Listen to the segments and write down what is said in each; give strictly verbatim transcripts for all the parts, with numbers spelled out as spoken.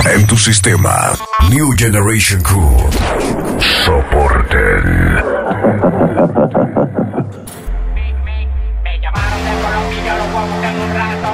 En tu sistema, New Generation Crew. Soporten. Me llamaron de Colombia y yo los voy a buscar en un rato.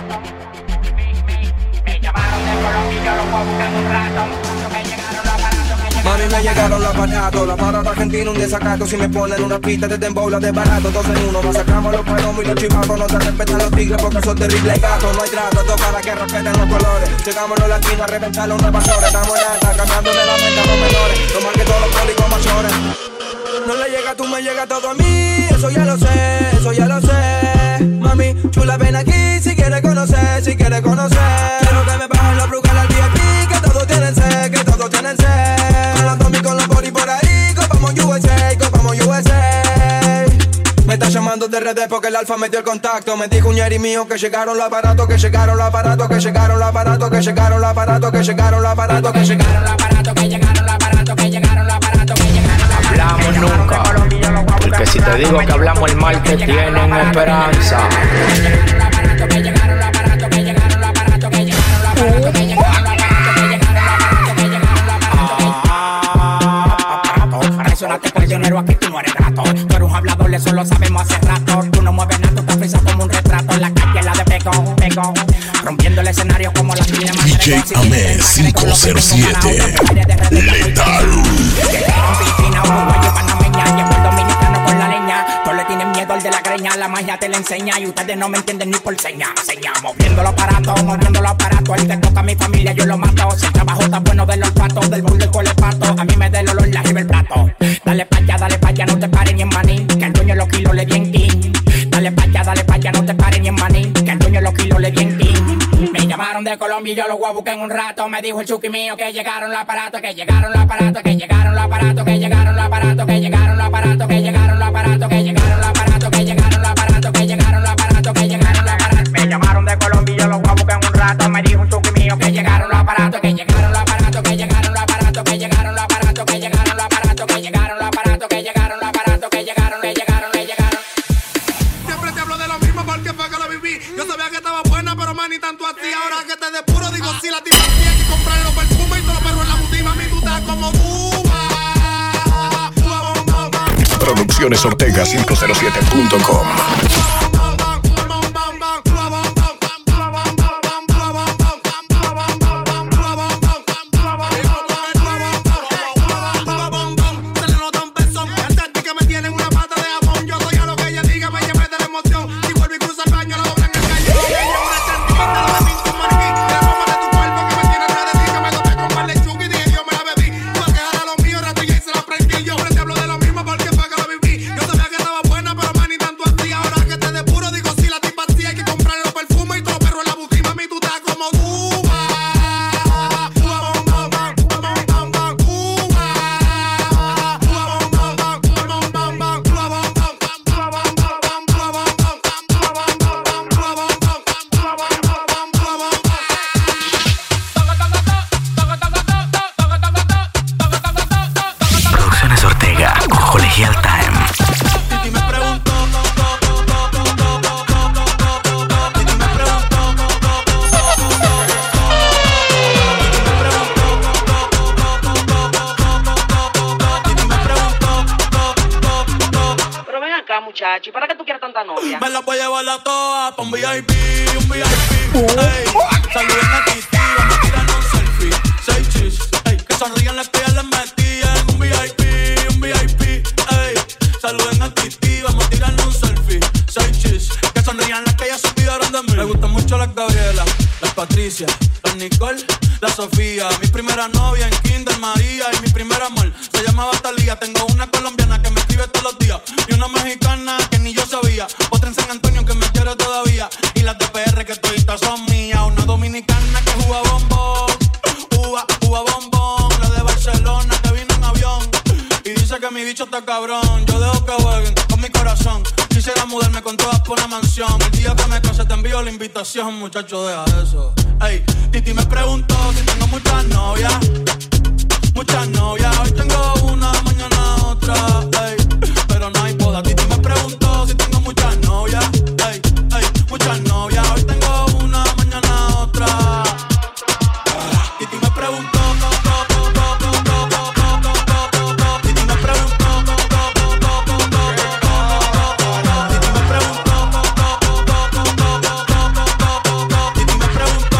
Me llamaron de Colombia y yo los voy a buscar en un rato. Me llegaron los aparatos, me llegaron. Mami, me llegaron los aparatos. La parada argentina, un desacato. Si me ponen una pista de tembola de barato. Dos en uno, masacramos los palomos y los chivacos. No se respetan los tigres porque son terribles gatos. No hay trato, esto para que respeten los colores. Llegamos los latinos a reventar los invasores. Estamos en alta, cambiándole la mente a los menores. No más que todos los códigos mayores. No le llega, tú me llega todo a mí. Eso ya lo sé, eso ya lo sé. Mami, chula, ven aquí si quieres conocer, si quieres conocer. Quiero que me bajen los brugal al V I P. Que todos tienen sed, que todos tienen sed. Con los Tommy, con los body por ahí. Copamos U S A, copamos U S A. Me está llamando de redes porque el alfa me dio el contacto. Me dijo un yeri mío que llegaron los aparatos, que llegaron los aparatos, que llegaron los aparatos, que llegaron los aparatos, que llegaron los aparatos, que llegaron los aparatos, que llegaron los aparatos, que llegaron los aparatos, que llegaron los aparatos. Hablamos nunca, porque si te digo que hablamos el mal te tienen esperanza. Prisionero, aquí tú no eres rato. Tú eres un hablador, eso lo sabemos hace rato. Tú no mueves nada, tú estás frisado como un retrato. En la calle la de pegón, pegón. Rompiendo el escenario como la pila más. D J Amé cinco cero siete Letal. Filipina, uruguayo, panameña. Llevo el dominicano con la leña. Todos le tienen miedo al de la greña. La magia te la enseña y ustedes no me entienden ni por seña. Seña, moviendo los aparatos, moviendo los aparatos. El que toca a mi familia yo lo mato. Si el trabajo está bueno de los patos, del burro con el pato. A mí me da el olor, la arriba el plato. Dale pa' allá, dale pa' allá, no te pares ni en maní. Que el dueño de los kilos le di en king. Dale pa' allá, dale pa' allá, no te pares ni en maní. Que el dueño de los kilos le di en king. Me llamaron de Colombia y yo los voy a buscar en un rato. Me dijo el chuki mío que llegaron los aparatos, que llegaron los aparatos, que llegaron los aparatos, que llegaron los aparatos, que llegaron los aparatos, que llegaron los aparatos, que llegaron los aparatos, que llegaron los aparatos, que llegaron los aparatos, que llegaron los aparatos. Me llamaron de Colombia y yo los voy a buscar en un rato. Me dijo el chuki mío que llegaron los aparatos, que llegaron los aparatos, que llegaron los aparatos, que llegaron los aparatos, que llegaron los aparatos, que llegaron los aparatos, que llegaron los aparatos, que llegaron, le llegaron, le llegaron. Siempre te hablo de lo mismo porque fue que lo viví. Yo sabía que estaba buena, pero man, ni tanto así. Ahora que te depuro, digo sí, la tipa tiene que comprar los perfumes y todos los perros en la boutique. Mami, tú estás como uva. Producciones Ortega cinco cero siete punto com. muchacho. ¿Y para qué tú quieres tanta novia? Me la voy a llevar a todas pa' un V I P, un V I P. Ey, saluden a Titi, vamos a tirarnos un selfie. Seis chis, ey, que sonrían las que ya les metían. Un V I P, un V I P. Ey, saluden a Titi, vamos a tirarnos un selfie. Seis chis, que sonrían las que ya se olvidaron de mí. Me gustan mucho las Gabriela, las Patricia, las Nicole, la Sofía. Mi primera novia en Kinder María y mi primer amor se llamaba Talía. Tengo una colombiana que me escribe todos los días y una mexicana que ni yo sabía. Otra en San Antonio que me quiere todavía y las de P R que toditas son mías. Una dominicana que juega bombón, uva, uva bombón. La de Barcelona que vino en avión y dice que mi bicho está cabrón. Yo dejo que jueguen con mi corazón. Quisiera mudarme con todas por una mansión. El día que me case te envío la invitación, muchacho, deja eso. Ey, Titi me preguntó si tengo muchas novias. Muchas novias, hoy tengo una, mañana otra. Ey, pero no hay boda. Titi me preguntó si tengo muchas novias. Ey, ey, muchas novias, hoy tengo una, mañana otra. Titi me preguntó, Titi me preguntó, Titi me preguntó, Titi me preguntó.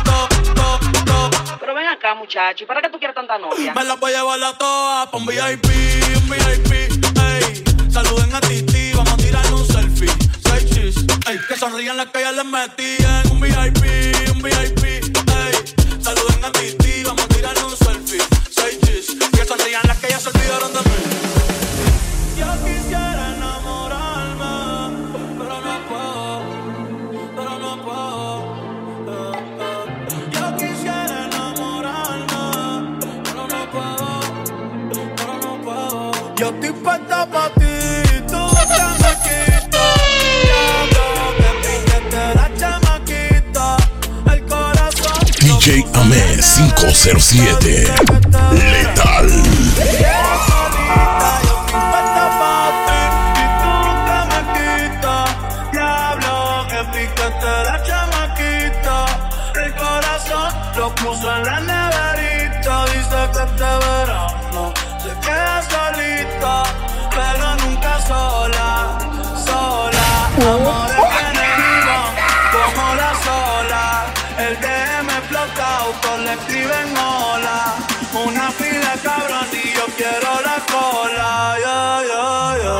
Pero ven acá, muchacho, ¿y para qué tú quieres tanta novia? Me la voy a llevar a todas pa' un V I P, un V I P, ey. Saluden a Titi, vamos a tirar un selfie. Seis chis, ey. Que sonrían las que ya les metían. Un V I P, un V I P, ey. Saluden a Titi, vamos a tirar un selfie. Seis chis, que sonrían las que ya se olvidaron de mí. Yo quisiera enamorarme, pero no puedo, pero no puedo. eh, eh. Yo quisiera enamorarme, pero no puedo, pero no puedo. Yo estoy puesta pa' ti, tú chamaquito. Diablo, que piquete la chamaquita. El corazón D J Amé cinco cero siete. Letal. Quiero solita, yo estoy puesta pa' ti. Y tú que me quitas. Diablo, que piquete la chamaquita. El corazón lo puso en la neverita. Dice que este verano se queda solita, pero nunca sola, sola. Amores que vivan como las olas. El D M explotado, todos le escriben hola. Una fila cabrón y yo quiero la cola. Yeah, yeah, yeah.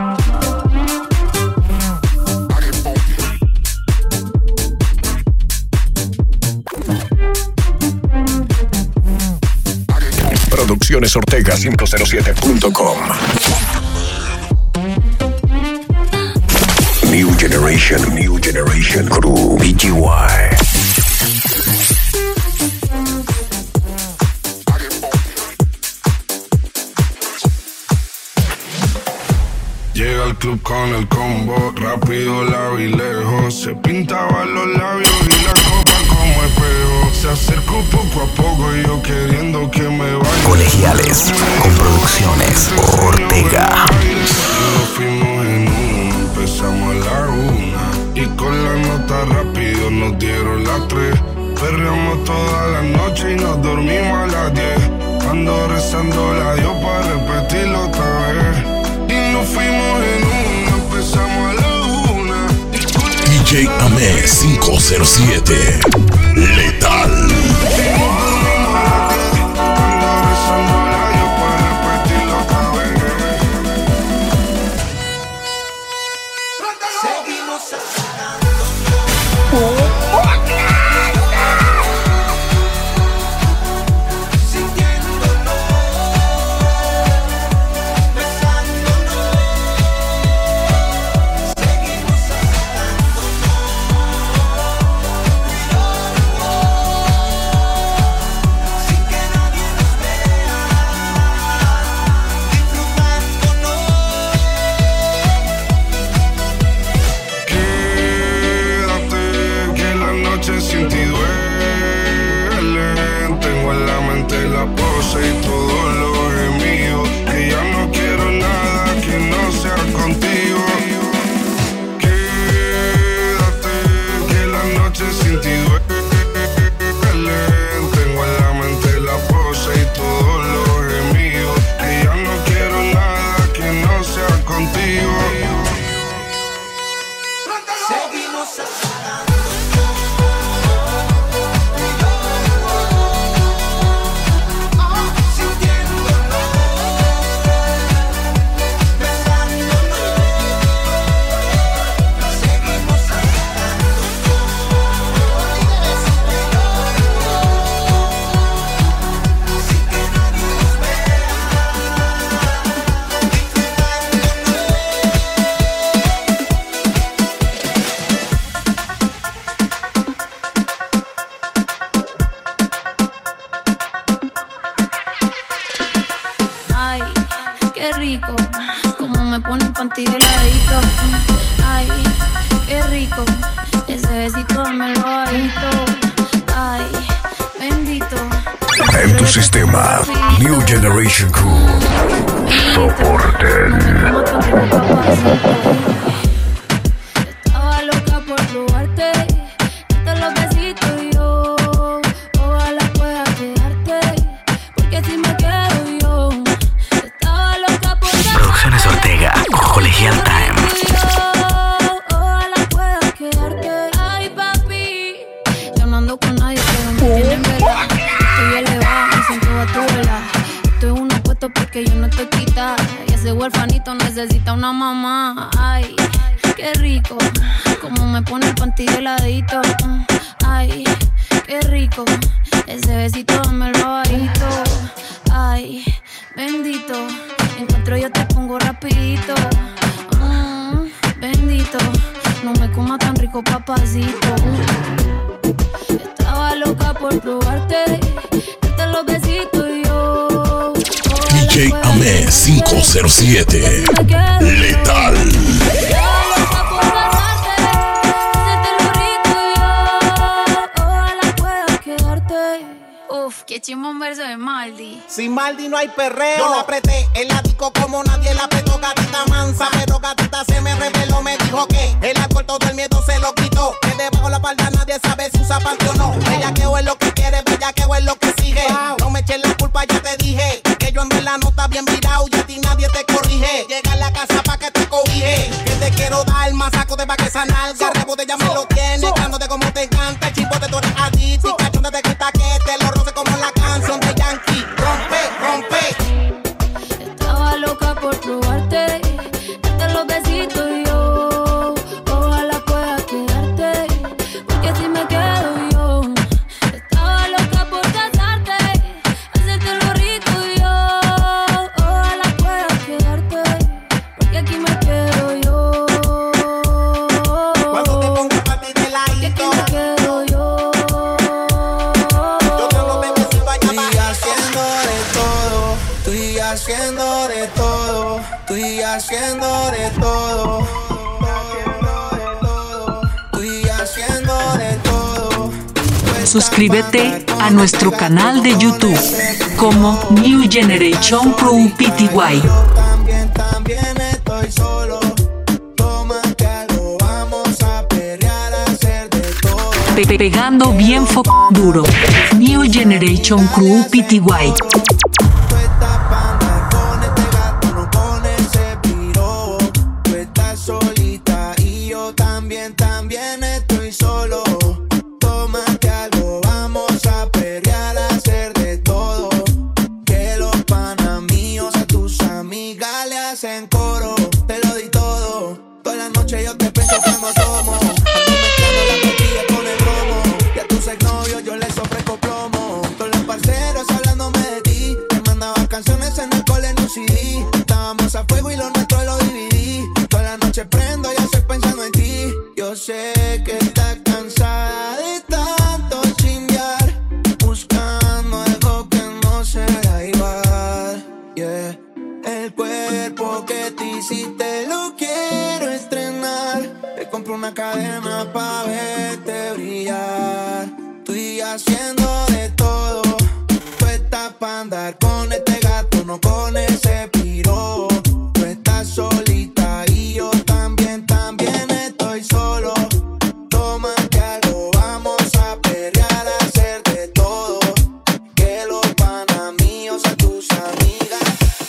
Producciones Ortega cinco cero siete punto com. New Generation, New Generation Crew, B G Y. Llega al club con el combo, rápido la vi lejos. Se pintaba los labios y la copa como espejo. Se acercó poco a poco y yo queriendo que me vaya. Colegiales, con producciones Ortega. Nos fuimos en uno, empezamos a la una. Y con la nota rápido nos dieron las tres. Perreamos toda la noche y nos dormimos a las diez. Ando rezando la Dios para repetirlo otra vez. Y nos fuimos en una, empezamos a la una. D J Amé cinco cero siete. Letal. Ando rezando la Dios para repetirlo otra vez. Seguimos En tu sistema, New Generation Crew. Soporten. Estaba loca por probarte, darte los besitos y yo. Ojalá pueda quedarte. que yo no estoy quita. Y ese huerfanito necesita una mamá. Ay, qué rico, como me pone el panty heladito. Ay, qué rico, ese besito dámelo bajito. Ay, bendito, encuentro yo te pongo rapidito. Mm, bendito, no me coma tan rico, papacito. Estaba loca por probarte, darte los besitos y yo. D J Amé cinco cero siete, Letal. Estaba loca por casarte, hacerte lo rico y yo. Ojalá puedas quedarte. Uf, qué chimón un verso de Maldi. Sin Maldi no hay perreo. Yo la apreté en la disco como nadie la apretó, gatita mansa. Pero gatita se me reveló, me dijo que el alcohol todo el miedo se lo quitó. Que debajo la palda nadie sabe si usa panty o no. Bellaqueo es lo que quiere, bellaqueo es lo que sigue. Wow. No me eches la culpa, ya te dije que yo ando en la nota bien virado y a ti nadie te corrige. Llega a la casa pa' que te cobije, que te quiero dar más saco de pa' que esa nalga. Rebote ya me lo tienes, dándote como te encanta. El chipote tú eres adicto y cachonda te quita que te lo roce como la canción de Yankee. Rompe, rompe. Estaba loca por probarte, darte los besitos y yo. Ojalá pueda quedarte, porque si me quedo yo. Estaba loca por casarte, hacerte lo rico y yo. Ojalá pueda quedarte, porque aquí me quedo yo. Cuando te pongas pa' ti de Porque aquí ladito, me quedo yo. yo te lo bebecito allá Estoy abajo. haciendo de todo, estoy haciendo de todo, estoy haciendo de todo, estoy haciendo de todo. Suscríbete a nuestro canal de YouTube como New Generation Crew P T Y. Yo también, también estoy solo. Tómate algo, vamos a pelear, a hacer de todo. Pe- Pegando bien fo duro. New Generation Crew P T Y. Tú estás pa' andar con este gato, no con ese piro. Tú estás solita y yo también, también estoy solo. Tómate algo, vamos a pelear, a hacer de todo. Que los panas míos a tus amigas le hacen coro. Te lo di todo, toda la noche yo te pienso como somos. Ando mezclando las pastillas con el romo. Y a tus exnovios yo les ofrezco plomo. Todos los parceros hablándome de ti. Te mandaba canciones en el cole en un C D. Estábamos a fuego y lo nuestro lo dividí. Toda la noche prendo, yo estoy pensando en ti. Yo sé que estás cansada de tanto chingar, buscando algo que no será igual. Yeah. El cuerpo que te hiciste lo quiero estrenar. Te compro una cadena pa' verte brillar. Estoy haciendo de todo. Tú estás pa' andar con este gato, no con ese piro. Tú estás solita y yo también, también estoy solo. Tómate algo, vamos a pelear, a hacer de todo. Que los panas míos a tus amigas.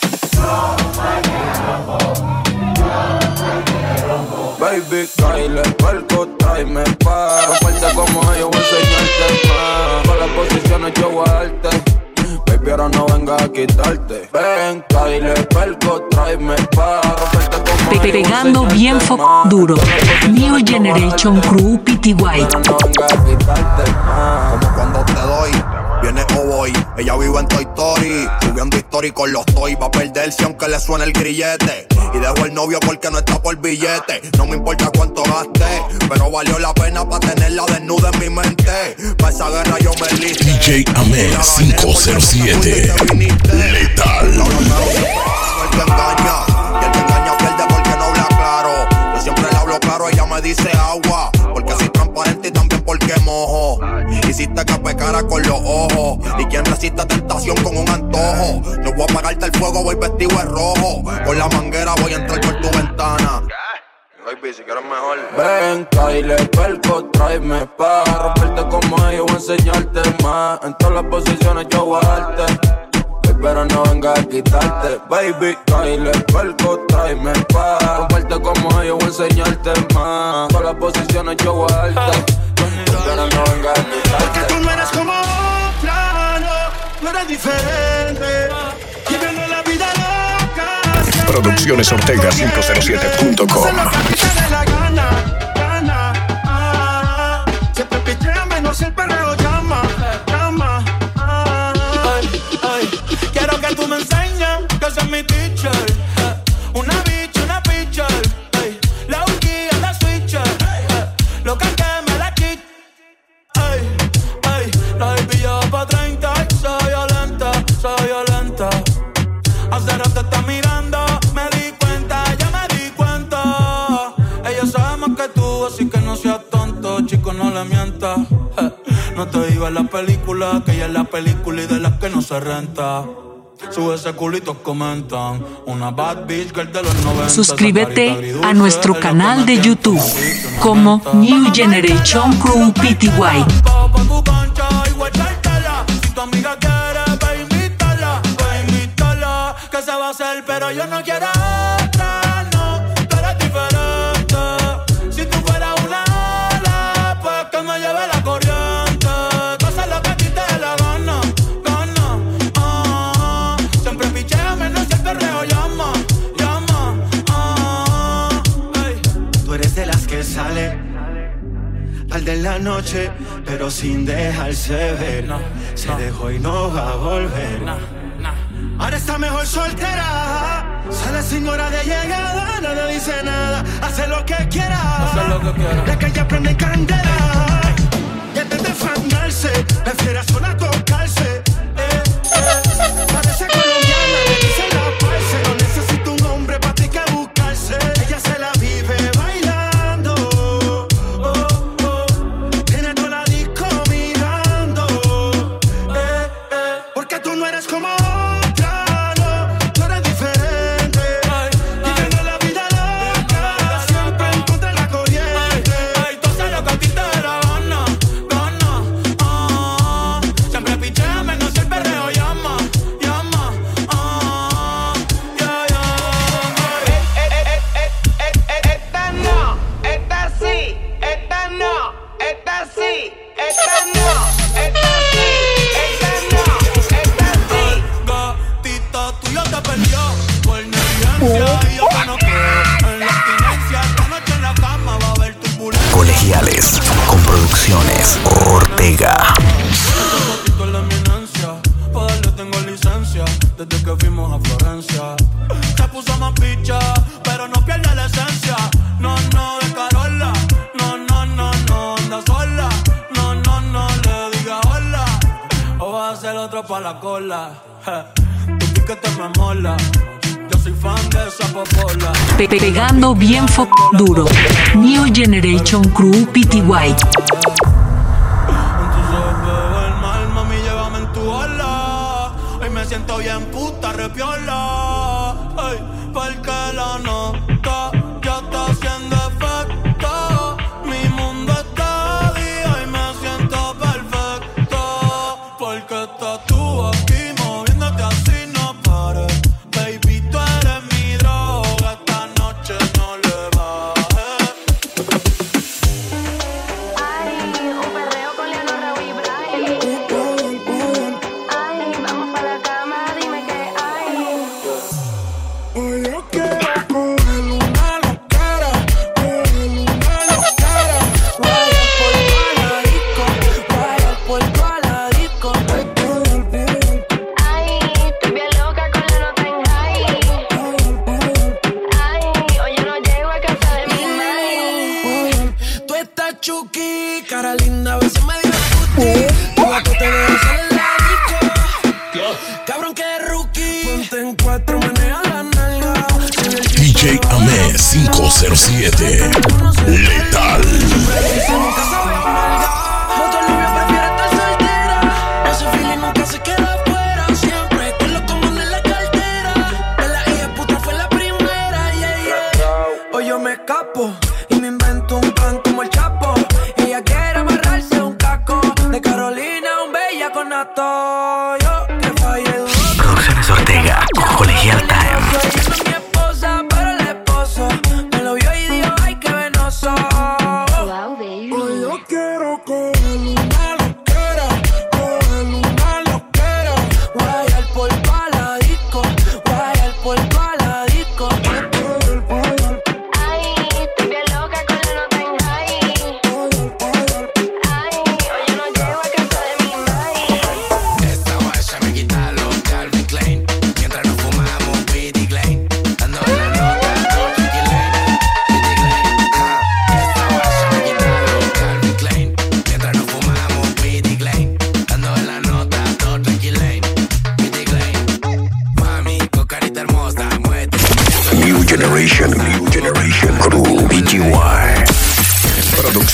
Baby, tráele perco, tráeme pa' romperte como ellos, voy a enseñarte más. Con las posiciones yo voy a darte. Baby, ahora no venga a quitarte. Ven, tráele perco, tráeme pa' romperte como Pe- ellos, Pegando voy a bien enseñarte fo más. duro. Con las posiciones New yo voy a Generation darte. Crew P T Y. Pero no venga a quitarte más. Como cuando te doy, viene o voy. Ella vive en Toy Story, subiendo story con los toys. Va a perderse aunque le suene el grillete. Y dejo el novio porque no está por billete. No me importa cuánto gaste, pero valió la pena pa' tenerla desnuda en mi mente. Pa' esa guerra yo me listé. D J Amé cinco cero siete, Letal. El que engaña, y el que engaña pierde porque no habla claro. Yo siempre le hablo claro, ella me dice agua. Porque soy transparente y también porque mojo. Hiciste que pecara con los ojos. Y quien resiste tentación con un antojo. No voy a apagarte el fuego, voy vestido de rojo. Con la manguera voy a entrar por tu ventana. Baby, si quieres mejor. Ven, tráele perco, tráeme pa' romperte como ellos, voy a enseñarte más. En todas las posiciones yo voy a darte. Pero no venga a quitarte. Baby, tráele perco, tráeme pa' romperte como ellos, voy a enseñarte más. En todas las posiciones yo voy a darte. Pero no venga a quitarte. Porque tú no eres como otra, no, no eres diferente. Viviendo la vida Producciones Ortega cinco cero siete punto com. Siempre pichea menos el perreo llama, llama. Ay, ay. Quiero que tú me enseñes que soy mi teacher. Una bitch, una pitcher. Ay, la urquía, la switcher. Lo que me la quit. Ay, ay. La baby ya pa' treinta. Soy violenta, soy violenta. Hace rato está mirando. Me di cuenta, ya me di cuenta. Ella sabe más que tú, así que no seas tonto, chico, no le mientas. No te digas la película, que ella es la película y de las que no se renta. Sube ese culito, comentan. Una bad bitch girl de los noventa. Suscríbete a nuestro canal de YouTube como New Generation Crew P T Y. Si tu amiga quiere, ve invítala, ve invítala. Que se va a hacer, pero yo no quiero otra, no. Tú eres diferente. Si tú fueras una ala, pues que me lleve la corriente. Tú haces lo que a ti te dé la gana, gana. Ah, siempre pichea menos el perreo llama, llama. Ah, hey. Tú eres de las que sale al de la noche, pero sin dejarse ver. No, se no. dejó y no va a volver. No, no. Ahora está mejor soltera. Sale sin hora de llegada, nadie dice nada. Hace lo que quiera. Hace lo que quiera. La calle prende candela. Y antes de fandarse, prefiere sola tocarse. Eh, eh. Parece colombiana, le dice la parce. No necesita un hombre para ti que buscarse. Ella se la vive bailando. Oh, oh. Tiene toda la disco mirando. Eh, eh. Porque tú no eres como otra, no. Tú eres diferente. Viviendo la vida loca, siempre en contra de la corriente. Ay, tú haces lo que a ti te dé la gana, gana. Ah, siempre pichea menos el perreo llama, llama. Ah, yeah, yeah. Esta no, esta sí, esta no, esta sí, esta no, esta sí, esta no, esta sí. Gatita tuya te perdió por negligencia y yo que no creo en la abstinencia. Esta noche en la cama va a haber turbulencia. Colegiales con Producciones Ortega. Tengo la eminencia, pa' darle tengo licencia. Desde que fuimos a Florencia se puso más picha, pero no pierde la esencia. No, no, de Carola. No, no, no, no, anda sola. No, no, no, le diga hola. O va a ser otro pa' la cola. Je, tu piquete me mola. Yo soy fan de esa popola. Pe- Pegando bien fo duro. New Generation Crew P T Y. Entonces veo el mal, mami, llévame en tu ola. Hoy me siento bien puta, repiola. Ay, porque la nota ya está haciendo efecto. Mi mundo está día y me siento perfecto. Porque estás tú aquí moviéndote así, no pares. Baby, tú eres mi droga, esta noche no le bajes. Ay, un perreo con Leonor, Raúl y Brian. Ay, vamos pa' la cama, dime qué hay. Hoy yo quiero coger una loquera, coger una loquera. Vaya por la disco, vaya por la disco. Ay, estoy bien loca con la nota en high. Ay, hoy yo no llego a casa de mi madre. Tú estás chuki, cara linda, a veces me dio puti. Tú a que te dejas en la disco. Cabrón que rookie. Ponte en cuatro, maneja la nalga. D J Amé cinco cero siete. Letal. Dice nunca sabe amarga. Otro novio prefiere estar soltera. Ese feeling nunca se queda afuera. Siempre con los comandos en la cartera. De la hija puta fue la primera, yeah, yeah. Hoy yo me escapo y me invento un plan como el Chapo. Ella quiere amarrarse un caco. De Carolina, un bella con nato. Yo que fallé duro. Producciones Ortega, Colegial Time. Soy mi esposa, pero el esposo me lo vio y dijo, ay, qué venoso. Wow, baby. Hoy yo quiero coger una loquera, coger una loquera. Guayar por pa' la disco, guayar por pa' la disco.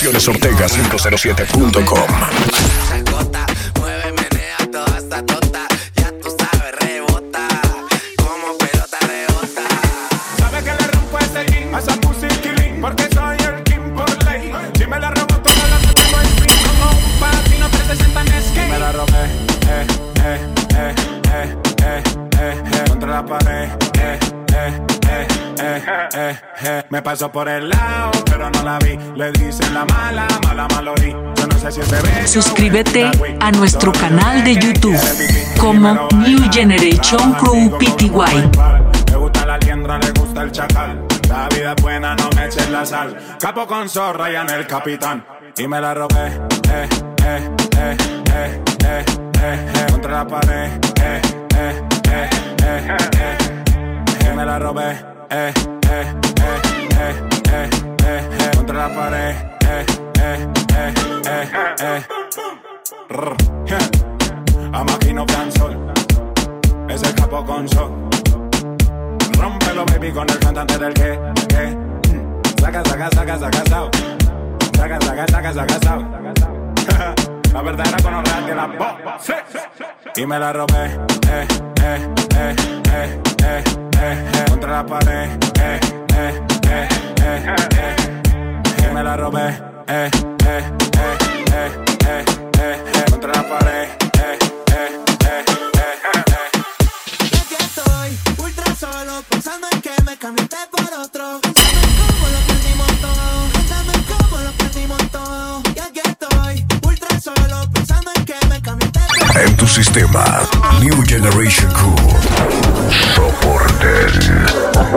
Producciones Ortega cinco cero siete punto com. Mueve, menea toda esta tota. Ya tú sabes, rebota. Como pelota rebota. Sabe que le rompo ese jean a esa pussy killing, porque soy el king por ley. Si me la robo toda la noche no hay fin. Como un patino trescientos sesenta en skate. Me la robé, eh, eh, eh, eh, eh, eh, eh, contra la pared, eh, eh, eh, eh, eh, eh. Me pasó por el lado, pero no la vi. Le dicen la mala, mala malorí. Yo no sé si es bebé. Suscríbete a nuestro canal de YouTube como New Generation Crew P T Y. Me gusta la liendra, le gusta el chacal. La vida es buena, no me eches la sal. Capo con zorra y en el capitán. Y me la robé, eh, eh, eh, eh, eh, eh, eh, contra la pared, eh, eh, eh, eh, eh, eh, me la robé, eh, eh, eh, eh, eh, eh, eh, contra la pared, eh, eh, eh, eh, eh, Rrr, yeah. A máquina cansol, es el capo con sol. Rómpelo, baby, con el cantante del que, que. Saca, saca, saca, saca, sao. Saca, saca, saca, saca, sao. La verdadera con los de la voz. Sí. Y me la robé, eh, eh, eh, eh, eh, eh, eh, contra la pared, eh, eh, eh, eh, eh, eh, me la robé, eh, eh, eh, eh, eh, eh, eh, contra la pared, eh, eh, eh, eh, eh. Y aquí estoy, ultra solo, pensando en que me cambiaste por otro. Pensando en cómo lo perdimos todo, pensando en cómo lo perdimos todo. Y aquí estoy, ultra solo, pensando en que me cambiaste por otro. En tu sistema, New Generation Crew. Soporten.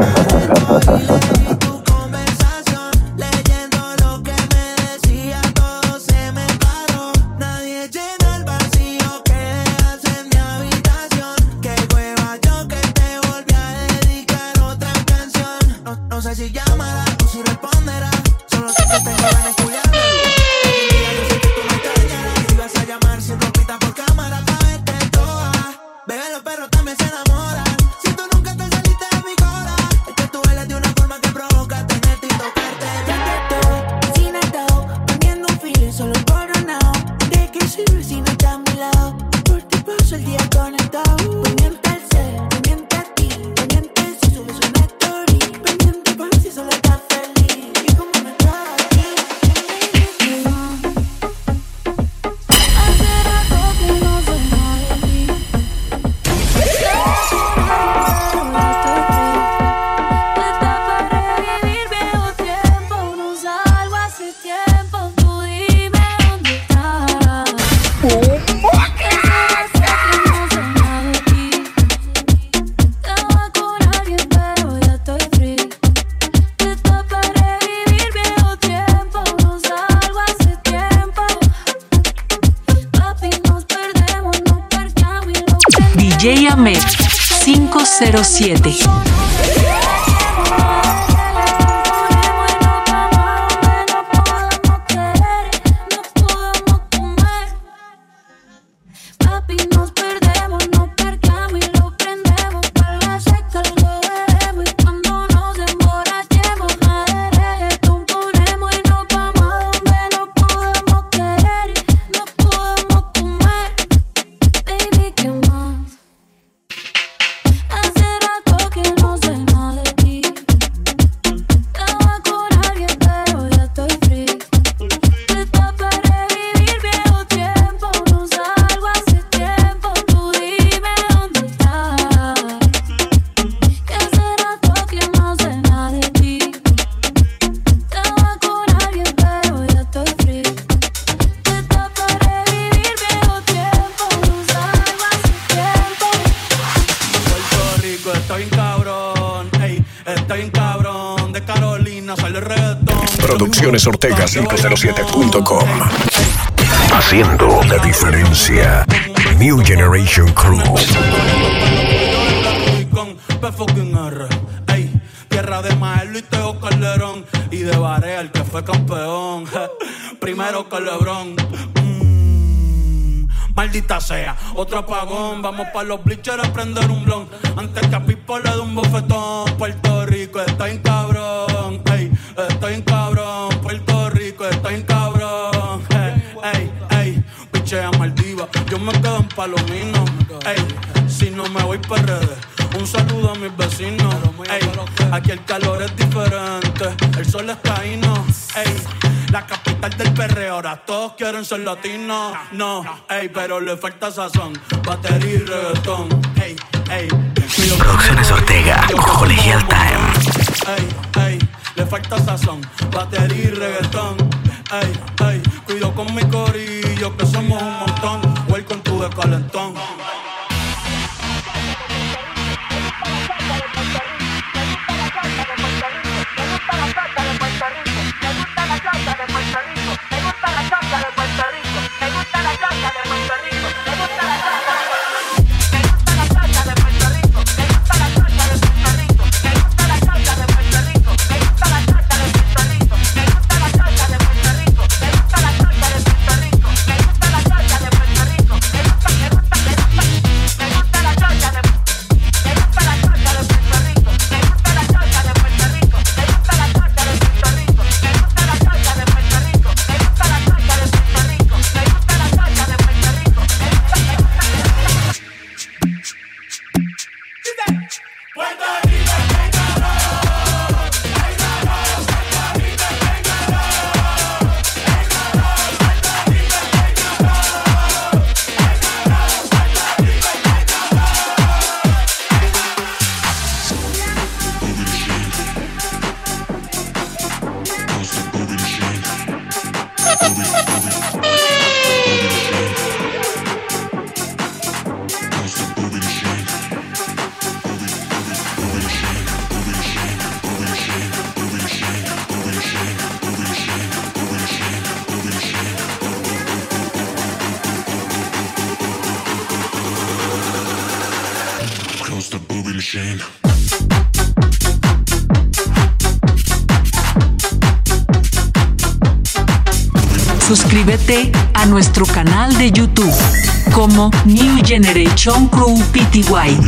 D J Ahmed cinco cero siete. Producciones Ortega cinco cero siete punto com. Haciendo la diferencia. New Generation Crew. Tierra de Maelo y Teo Calderón. Y de Barea, el que fue campeón. Primero que LeBron. Mm, maldita sea, otro apagón. Vamos pa' los bleachers a prender un blon. Antes que a Pipo le dé un bofetón. Puerto Rico está en cabrón. Ey, está en cabrón. Puerto Rico bebé, está en cabrón. Ey, ey, ey, pichea Maldiva. Yo me quedo en Palomino. Ey, si no me voy para redes. Un saludo a mis vecinos. Ey, aquí el calor es diferente. El sol es caíno. Ey, la capital del perreo. Ahora todos quieren ser latinos. No, ey, pero le falta sazón. Batería y reggaetón. Ey, ey. Producciones Ortega, Colegial Time. Ey, ey, le falta sazón. Batería y reggaetón. Ey, ey, cuido con mi corillo que somos un montón. Welcome to the calentón. Suscríbete a nuestro canal de YouTube como New Generation Crew P T Y.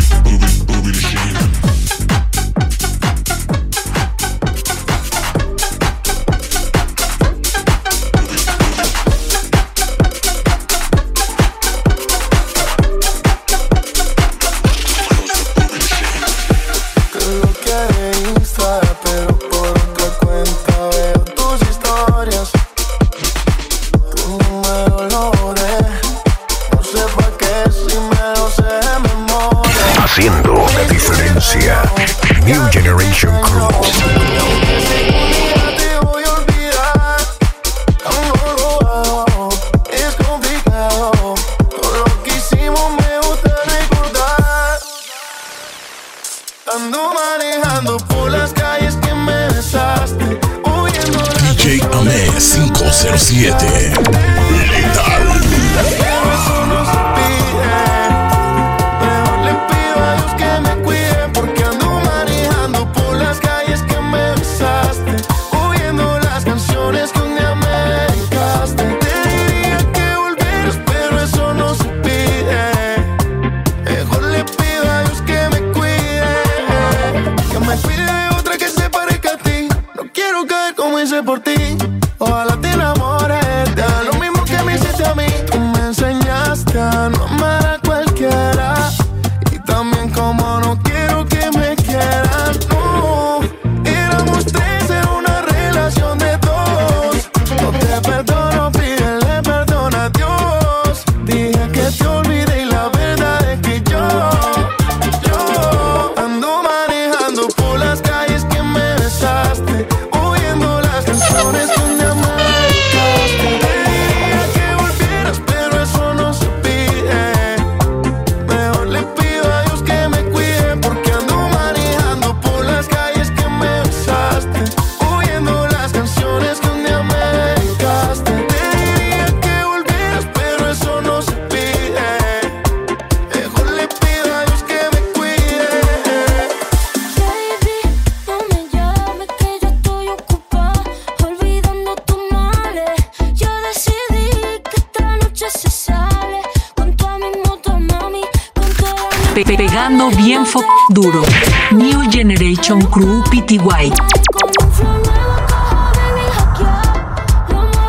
Haciendo la diferencia. New Generation Crew. Ando manejando por las calles que me besaste. D J Amé cinco cero siete. Letal. Pero eso no se pide. Mejor le pido a Dios que me cuide, porque ando manejando por las calles que me besaste, oyendo las canciones que un día me dedicaste. Te diría que volvieras, pero eso no se pide. Mejor le pido a Dios que me cuide, que me cuide de otra que se parezca a ti. No quiero caer como hice por ti. Ojalá te enamores, te haga lo mismo que me hiciste a mí. Tú me enseñaste a no amar a cualquiera, y también como no quiero que me quieran. No, éramos tres en una relación de dos. No te perdono, pídele perdón a Dios. Dije que te olvidé y la verdad es que yo, yo ando manejando por las calles que me besaste, oyendo las canciones que un día me dedicaste. Te diría que volvieras, pero eso no se pide. Mejor le pido a Dios que me cuide, porque ando manejando por las calles que me besaste, oyendo las canciones que un día me dedicaste. Te diría que volvieras, pero eso no se pide. Mejor le pido a Dios que me cuide. Baby, no me llames que yo estoy ocupada, olvidando tus males. Yo decidí que esta noche se sale con tu amigo, tu mami, con toda mi Pe- Pegando bien fo duro. New Generation Crew P T Y. con un flow nuevo que joven y hackeado. Lo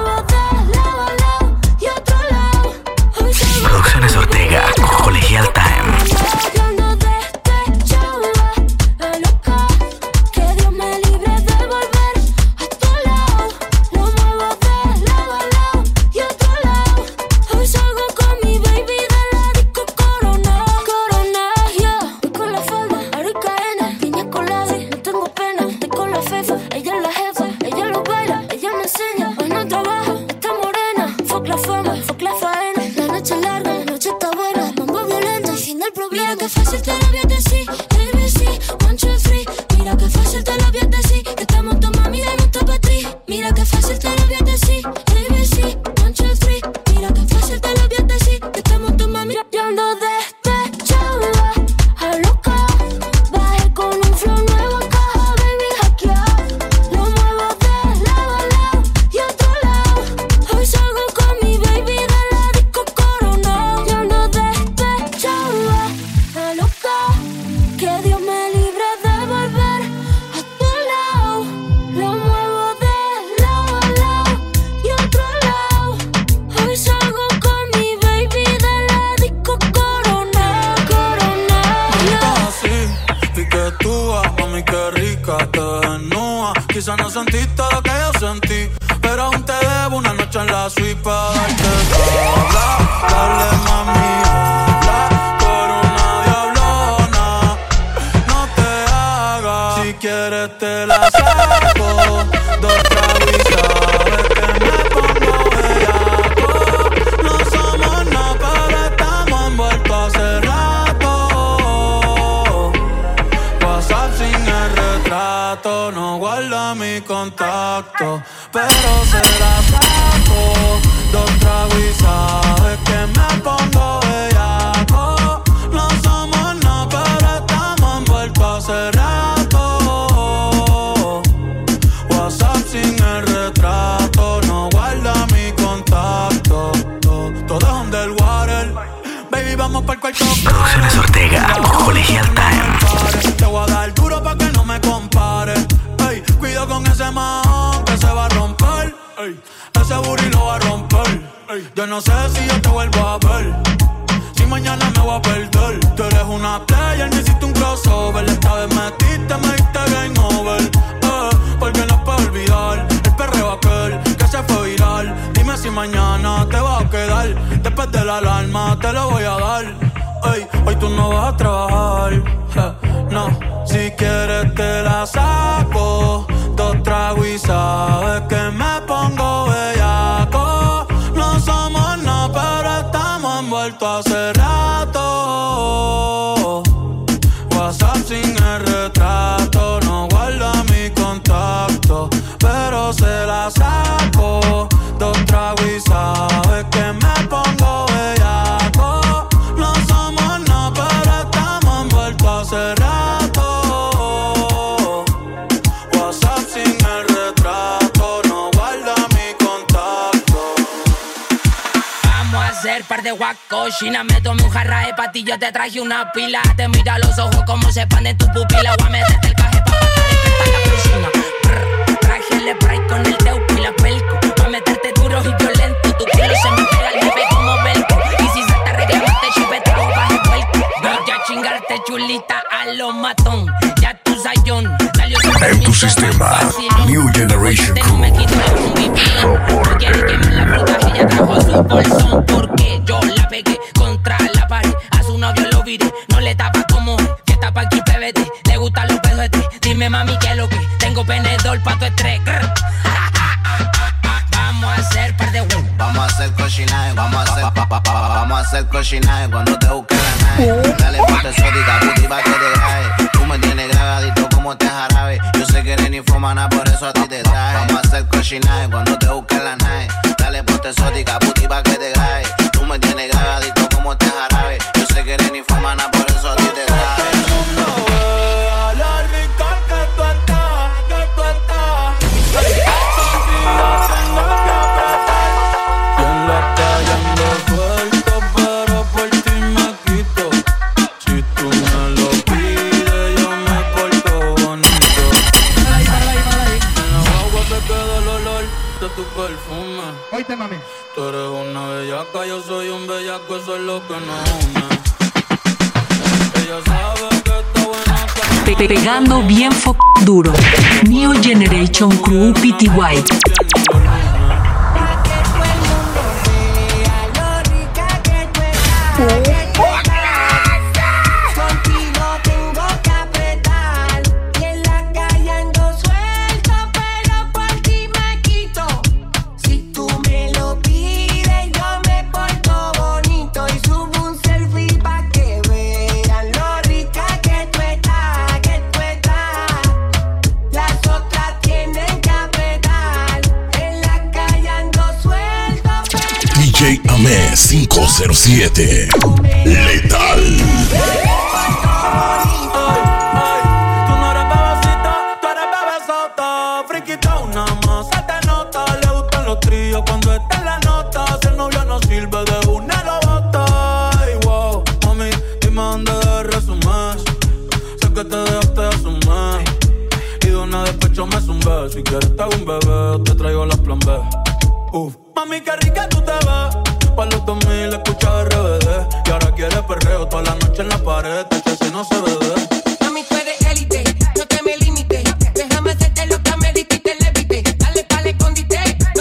el problema. Mira que fácil te lo voy a decir, A B C, one, two, three. Mira que fácil te lo voy a decir, que estamos tu mami de nuestra patria. Mira que fácil te lo voy a decir, A B C, one, two, three. Mira que fácil te lo voy a decir, que estamos tu mami. Yo ando despechada, a loca. Bajé con un flow nuevo, caja, baby, hackeado. Lo muevo de lado a lado y otro lado. Hoy salgo con mi baby de la disco Corona. Yo ando despechada, a loca. Que Dios me libre de volver a tu lado. Lo muevo de lado a lado y otro lado. Hoy salgo con mi baby de la disco Corona, Corona. Así, vi que tú vas, mami, qué rica te desnuda. Quizás no sentiste lo que yo sentí, pero aún te debo una noche en la suite para darte tabla. Dale, mami, habla, por una diablona. No te hagas, si quieres te la saco. Dos tragos y sabes que me pongo bellaco. No somos nada, pero estamos envueltos hace rato. WhatsApp sin el retrato, no guarda mi contacto, pero se la saco. Dos tragos y sabes que me pongo bellaco. No somos nada, pero estamos envueltos hace rato. WhatsApp sin el retrato, no guarda mi contacto. Todo, todo es underwater. Baby, vamos pa'l cuarto. Producciones Ortega, Colegial Time. Te voy a dar duro pa' que no me compare. Ey, cuido con ese man que se va a romper. Ey, ese booty lo va a romper. Ey, yo no sé si yo te vuelvo a ver. Si mañana me voy a perder. Tú eres una player, me hiciste un crossover. Esta vez metiste, me diste game over. Eh, porque no puedo olvidar el perreo aquel que se fue viral. Dime si mañana te vas a quedar. Después de la alarma te lo voy a dar. Ey, hoy tú no vas a trabajar. Eh, no, si quieres te la saco. Dos tragos y sabes que me pongo bellaco. No somos nada, pero estamos envueltos hace rato. WhatsApp sin el retrato, no guarda mi contacto, pero se la saco. Dos tragos y sabes que me pongo bellaco. No somos nada, pero estamos envueltos hace rato. WhatsApp sin el retrato, no guarda mi contacto. Vamos a hacer par de guacochina. Me tomé un jarra de patillo, te traje una pila. Te mira los ojos como se expanden tu pupila. Voy a meterte el caje pa' pasar despertar la piscina. Brr, traje el spray con el teuco y la pelco. Voy a meterte duro y violento. Tu culo se me pega al jefe como velcro. Y si salta reclamarte chipeteo baje vuelco. Voy a chingarte chulita a lo matón. Ya tu sayón salió sin En tu sistema, New Generation Crew. Soporte. Quiere que me la fruta, ella trajo su bolsón. Porque yo la pegué contra la pared. A su novio lo viré, no le tapa como fiesta pa' aquí P B T. Le gustan los pedos de tres. Dime mami que lo que tengo penedor pa' tu estrés. Vamos a hacer par de huevos. Vamos a hacer cochinaje, vamos a hacer pa, pa, pa, vamos a hacer cochinaje cuando te busque la nave. Dale ponte exótica, puti pa' que te cae. Tú me tienes grabadito como te jarabe. Yo sé que eres ninfomana, por eso a ti te traje. Vamos a hacer cochinaje cuando te busque la nave. Dale ponte exótica, puti pa' que te cae. Tú me tienes grabadito como te jarabe. Yo sé que eres ninfomana, por eso a ti te traje. Oíste, mami. Tú eres una bellaca, yo soy un bellaco, eso es lo que nos une. Ella sabe que está buena. Pe- Pegando bien fo duro. New Generation Crew P T Y. Pides, yo me porto bonito y subo un selfie pa' que veas. cero siete. Letal. Cuando está en la nota, si el novio no sirve de una lo bota. Ay, wow, mami, dime dónde debes resumir. Sé que te dejaste de asumir y de una despecho me zumbé. Si quieres te hago un bebé, te traigo la plan B. Uf, mami, qué rica tú te ves. Pa' los dos mil escucha R B D. Y ahora quieres perreo toda la noche en la pared. Que si no se ve de. Mami, tú eres élite, no te me limites. Déjame hacerte lo que me dijiste, levite. Dale pa'l escondite.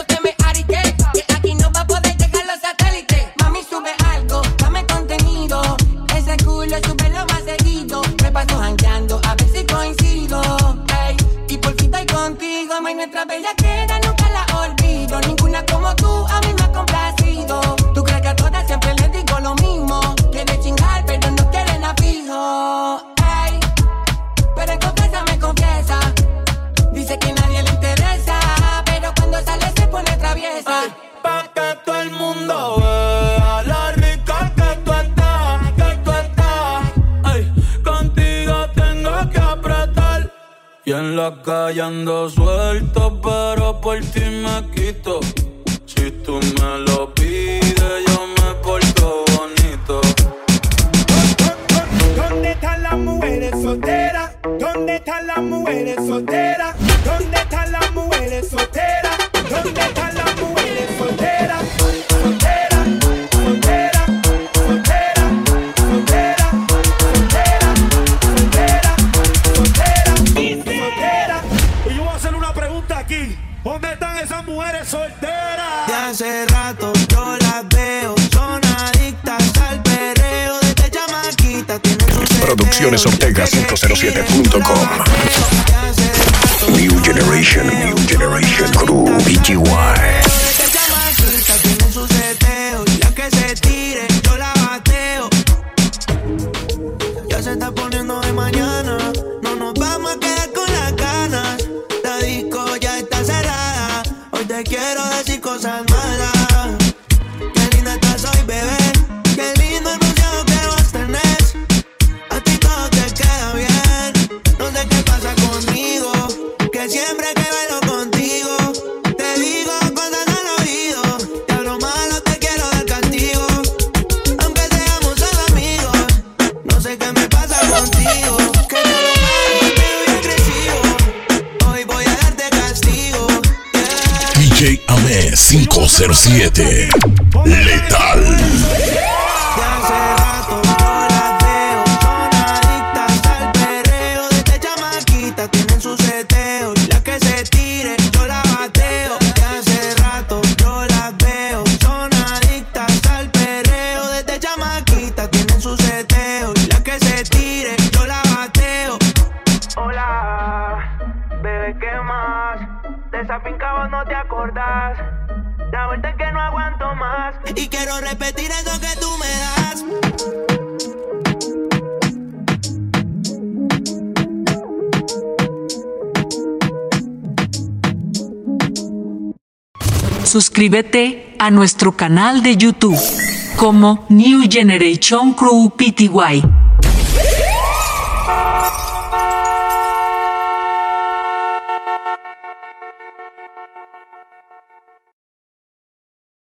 Súbelo más seguido, me paso jangueando a ver si coincido. Ey, y por fin estoy contigo, may nuestra bella queda, nunca la olvido. Ninguna como tú a mí me ha complacido. Tú crees que a todas siempre les digo lo mismo. Quiere chingar pero no quieren a fijo. Ey, pero en confianza me confiesa. Dice que nadie le interesa, pero cuando sale se pone traviesa. Ay, pa' que todo el mundo vea la rica que tú estás, que tú estás. Ay, contigo tengo que apretar. Y en la calle ando suelto, pero por ti me quito. Si tú me lo pides, yo me porto bonito. ¿Dónde están las mujeres solteras? ¿Dónde están las mujeres solteras? ¿Dónde están las mujeres solteras? ¿Dónde están las mujeres solteras? Solteras, solteras, solteras, solteras, solteras, solteras, solteras, solteras. Y yo voy a hacer una pregunta aquí. ¿Dónde están esas mujeres solteras? De hace rato yo las veo, son adictas al perreo. Desde chamaquita tienen sus Producciones Ortega cinco cero siete punto com. New Generation, New Generation Crew, P T Y. Desde chamaquita tienen sus seteos. Y la que se tire, yo la bateo. Ya se está poniendo de mañana. No nos vamos a quedar con las ganas. La disco ya está cerrada. Hoy te quiero decir cosas malas. Qué linda estás hoy, bebé. Qué lindo el bronceado que vos tenés. A ti todo te queda bien. No sé qué pasa conmigo, que siempre que bailo contigo te digo cosas al oído. Te hablo malo, te quiero dar castigo. Aunque seamos solo amigos, no sé qué me pasa contigo. Que te hablo malo, te doy agresivo. Hoy voy a darte castigo. Yeah. D J Amé cinco cero siete. Letal. De hace rato yo las veo, son adictas al perreo. Desde chamaquita tienen sus seteos. Y la que se tire, yo la bateo. De hace rato yo las veo, son adictas al perreo. Desde chamaquita tienen sus seteos. Y la que se tire, yo la bateo. Hola, bebé, ¿qué más? De esa finca vos no te acordás. La vuelta es que no aguanto más. Y quiero repetir eso que tú me das. Suscríbete a nuestro canal de YouTube como New Generation Crew P T Y.